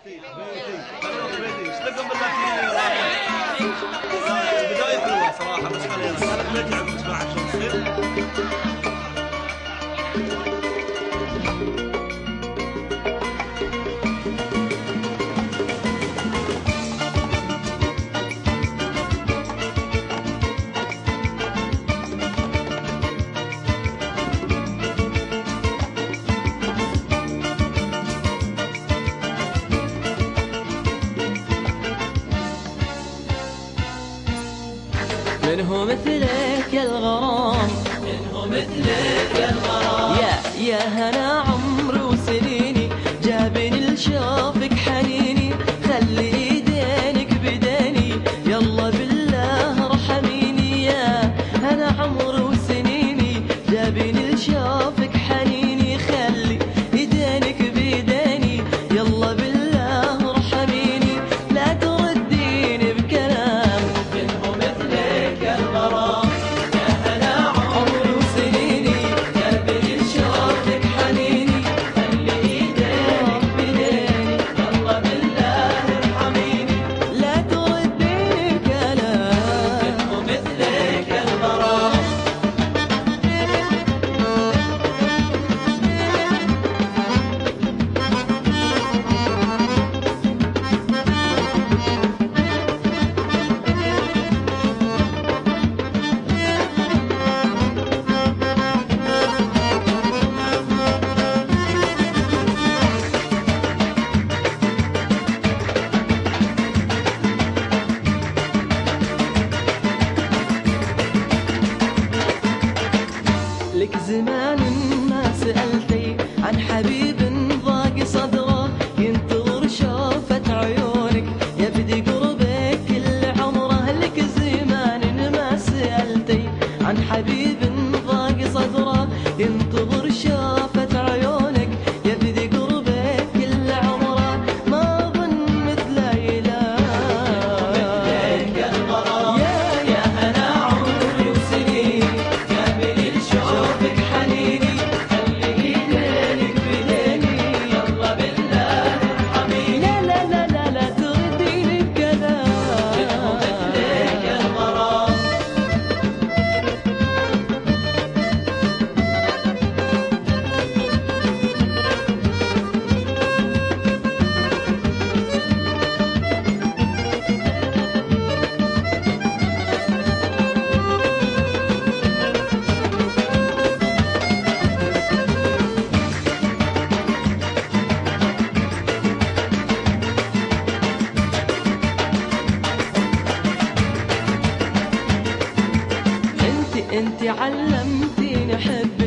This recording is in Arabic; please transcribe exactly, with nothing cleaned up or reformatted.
بيتي بيتي اشتقكم بالله في البداية حلوة صراحة، بس خلينا أنا بيتي عقب سماعة شلون تصير. من هو مثلك يا الغرام، من هو مثلك يا الغرام، يا يا هنا عمري وسنيني، جابني لشوفك حنيني، خلي ايدينك بداني، يلا بالله ارحميني، يا هنا عمري وسنيني، جابني لشوفك حنيني، خلي ايدينك بداني، يلا بالله ارحميني، لا ترديني بكلام. من هو مثلك يا الغرام، يا هنا عمري وسنيني، جابني لشوفك حنيني، خلي ايدينك بداني، يلا بالله ارحميني، لا ترديني بكلام. من هو مثلك يا الغرام. لك زمان ما سألتي عن حبيب ضاق صدره، ينتظر شوفة عيونك، يبدي قربك كل عمره. لك زمان ما سألتي عن حبيب ضاق صدره، ينتظر شوفة عيونك، يبدي قربك كل عمره، ما ظن مثله إله. يا الغرام، يا يا هنا عمري وسنيني، جابني لشوفك حنيني، خلي ايدينك بداني، يلا بالله ارحميني، لا لا لا لا لا ترديني بكلام. من هو مثلك يا الغرام. انت انت علمتيني احب